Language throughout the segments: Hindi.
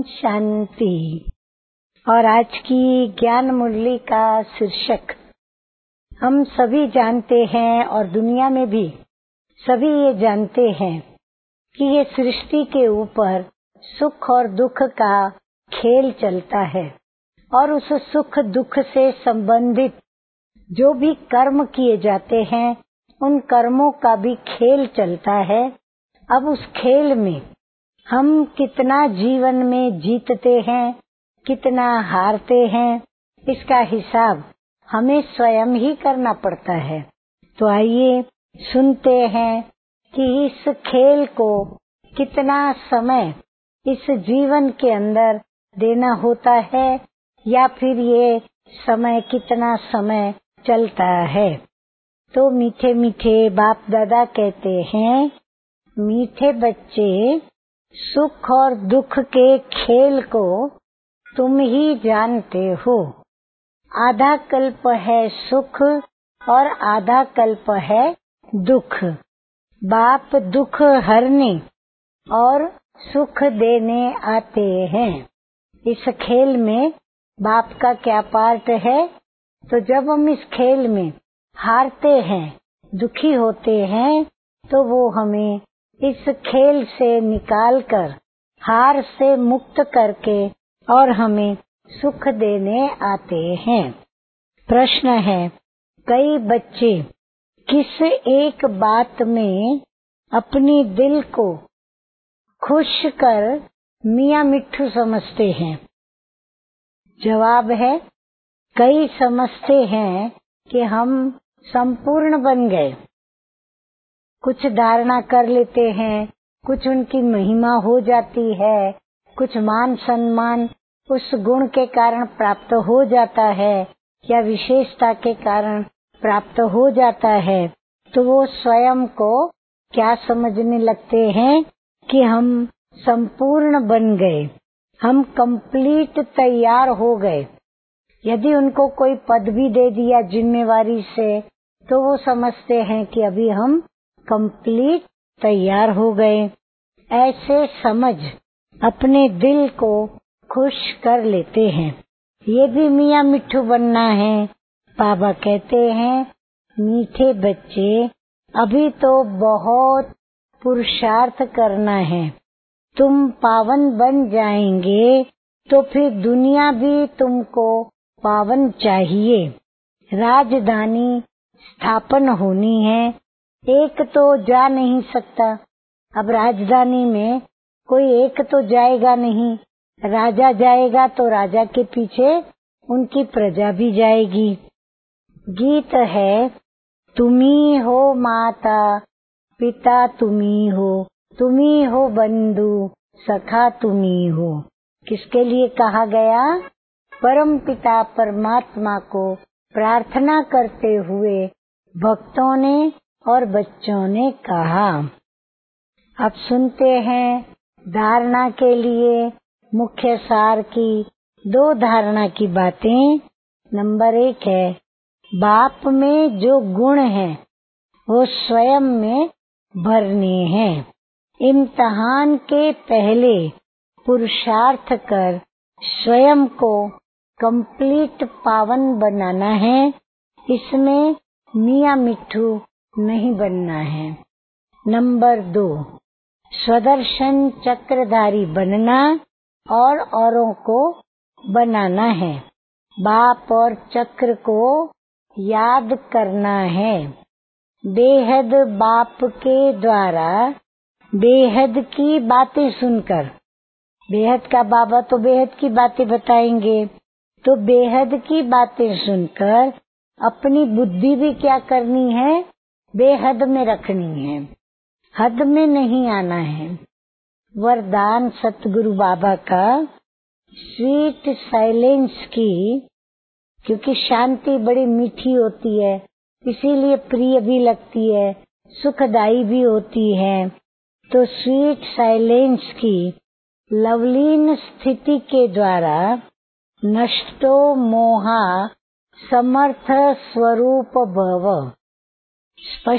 शांति। और आज की ज्ञान मुरली का शीर्षक, हम सभी जानते हैं और दुनिया में भी सभी ये जानते हैं कि ये सृष्टि के ऊपर सुख और दुख का खेल चलता है और उस सुख दुख से संबंधित जो भी कर्म किए जाते हैं उन कर्मों का भी खेल चलता है। अब उस खेल में हम कितना जीवन में जीतते हैं, कितना हारते हैं, इसका हिसाब हमें स्वयं ही करना पड़ता है। तो आइए सुनते हैं कि इस खेल को कितना समय इस जीवन के अंदर देना होता है या फिर ये समय कितना समय चलता है। तो मीठे मीठे बाप दादा कहते हैं, मीठे बच्चे, सुख और दुख के खेल को तुम ही जानते हो। आधा कल्प है सुख और आधा कल्प है दुख। बाप दुख हरने और सुख देने आते हैं। इस खेल में बाप का क्या पार्ट है? तो जब हम इस खेल में हारते हैं, दुखी होते हैं, तो वो हमें इस खेल से निकालकर हार से मुक्त करके और हमें सुख देने आते हैं। प्रश्न है, कई बच्चे किस एक बात में अपनी दिल को खुश कर मियाँ मिट्ठू समझते हैं? जवाब है, कई समझते हैं कि हम संपूर्ण बन गए। कुछ धारणा कर लेते हैं, कुछ उनकी महिमा हो जाती है, कुछ मान सम्मान उस गुण के कारण प्राप्त हो जाता है या विशेषता के कारण प्राप्त हो जाता है, तो वो स्वयं को क्या समझने लगते हैं कि हम संपूर्ण बन गए, हम कंप्लीट तैयार हो गए। यदि उनको कोई पद भी दे दिया जिम्मेवारी से, तो वो समझते हैं कि अभी हम कंप्लीट तैयार हो गए। ऐसे समझ अपने दिल को खुश कर लेते हैं। ये भी मियाँ मिट्ठू बनना है। बाबा कहते हैं, मीठे बच्चे, अभी तो बहुत पुरुषार्थ करना है। तुम पावन बन जाएंगे तो फिर दुनिया भी तुमको पावन चाहिए। राजधानी स्थापन होनी है, एक तो जा नहीं सकता। अब राजधानी में कोई एक तो जाएगा नहीं, राजा जाएगा तो राजा के पीछे उनकी प्रजा भी जाएगी। गीत है, तुम्ही हो माता पिता, तुम्ही हो बंधु सखा, तुम्ही हो। किसके लिए कहा गया? परम पिता परमात्मा को प्रार्थना करते हुए भक्तों ने और बच्चों ने कहा। अब सुनते हैं धारणा के लिए मुख्य सार की दो धारणा की बातें। नंबर 1 है, बाप में जो गुण है वो स्वयं में भरने हैं। इम्तिहान के पहले पुरुषार्थ कर स्वयं को कंप्लीट पावन बनाना है। इसमें मियाँ मिट्ठू नहीं बनना है। नंबर 2, स्वदर्शन चक्रधारी बनना और औरों को बनाना है। बाप और चक्र को याद करना है। बेहद बाप के द्वारा बेहद की बातें सुनकर, बेहद का बाबा तो बेहद की बातें बताएंगे, तो बेहद की बातें सुनकर अपनी बुद्धि भी क्या करनी है? बेहद में रखनी है, हद में नहीं आना है। वरदान सतगुरु बाबा का स्वीट साइलेंस की, क्योंकि शांति बड़ी मीठी होती है, इसीलिए प्रिय भी लगती है, सुखदायी भी होती है। तो स्वीट साइलेंस की लवलीन स्थिति के द्वारा नष्टो मोहा समर्थ स्वरूप भव।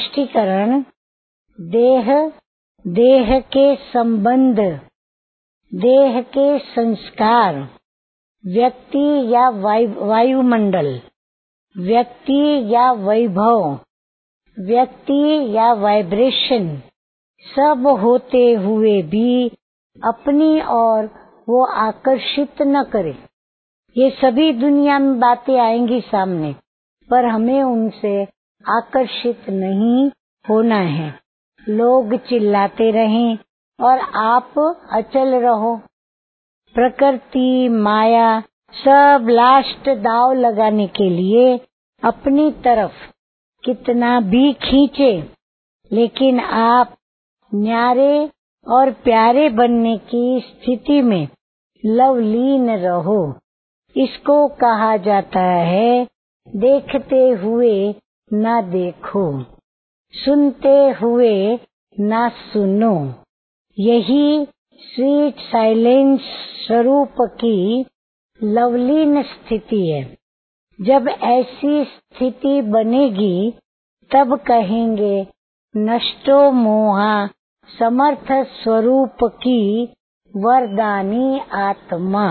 स्पष्टीकरण, देह के संबंध देह के संस्कार, व्यक्ति या वायुमंडल, व्यक्ति या वैभव, व्यक्ति या वाइब्रेशन, सब होते हुए भी अपनी ओर वो आकर्षित न करे। ये सभी दुनिया में बातें आएंगी सामने, पर हमें उनसे आकर्षित नहीं होना है। लोग चिल्लाते रहें और आप अचल रहो। प्रकृति, माया सब लास्ट दांव लगाने के लिए अपनी तरफ कितना भी खींचे, लेकिन आप न्यारे और प्यारे बनने की स्थिति में लवलीन रहो। इसको कहा जाता है देखते हुए ना देखो, सुनते हुए ना सुनो। यही स्वीट साइलेंस स्वरूप की लवलीन स्थिति है। जब ऐसी स्थिति बनेगी तब कहेंगे नष्टो मोहा समर्थ स्वरूप की वरदानी आत्मा।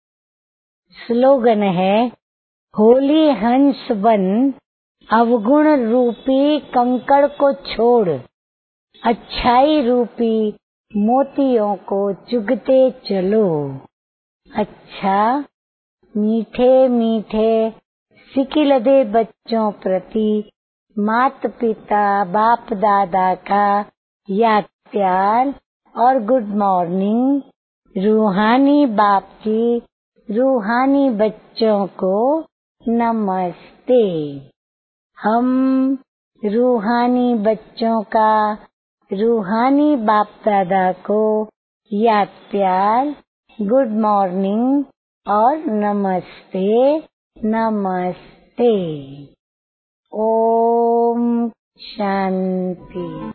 स्लोगन है होली हंस बन, अवगुण रूपी कंकड़ को छोड़, अच्छाई रूपी मोतियों को चुगते चलो। अच्छा मीठे मीठे सिकिलदे बच्चों प्रति माता पिता बाप दादा का याद प्यार और गुड मॉर्निंग। रूहानी बाप की रूहानी बच्चों को नमस्ते। हम रूहानी बच्चों का रूहानी बाप दादा को याद प्यार, गुड मॉर्निंग और नमस्ते नमस्ते। ओम शांति।